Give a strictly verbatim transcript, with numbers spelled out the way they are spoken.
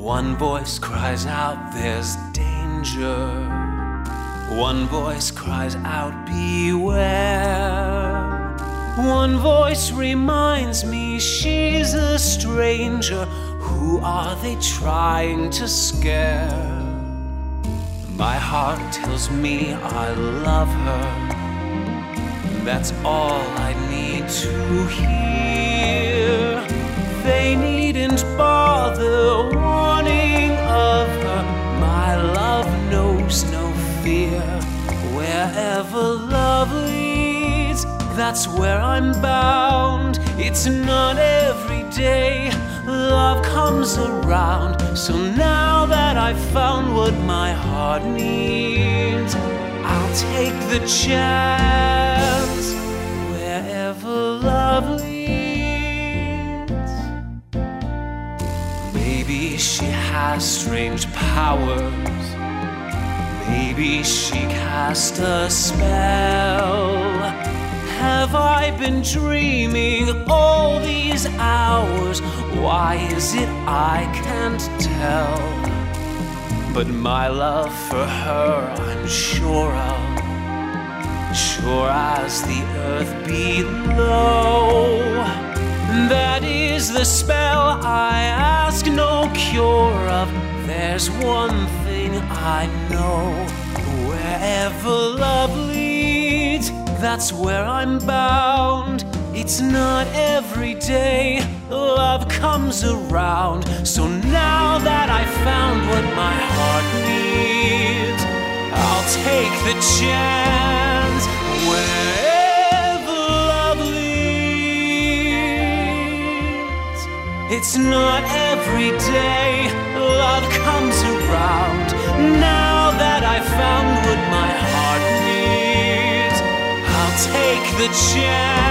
One voice cries out, there's danger. One voice cries out, beware. One voice reminds me she's a stranger. Who are they trying to scare? My heart tells me I love her. That's all I need to hear. They needn't bother warning of her. My love knows no fear. Wherever love leads, that's where I'm bound. It's not every day love comes around. So now that I've found what my heart needs, I'll take the chance. Wherever love leads. Maybe she has strange powers. Maybe she cast a spell. Have I been dreaming all these hours? Why is it I can't tell? But my love for her I'm sure of, sure as the earth below. That is the spell I ask no cure of. There's one thing I know. Wherever love leads, that's where I'm bound. It's not every day love comes around. So now that I've found what my heart needs, I'll take the chance. Wherever love leads. It's not every day love comes around. Now that I've found what my heart needs, I'll take the chance.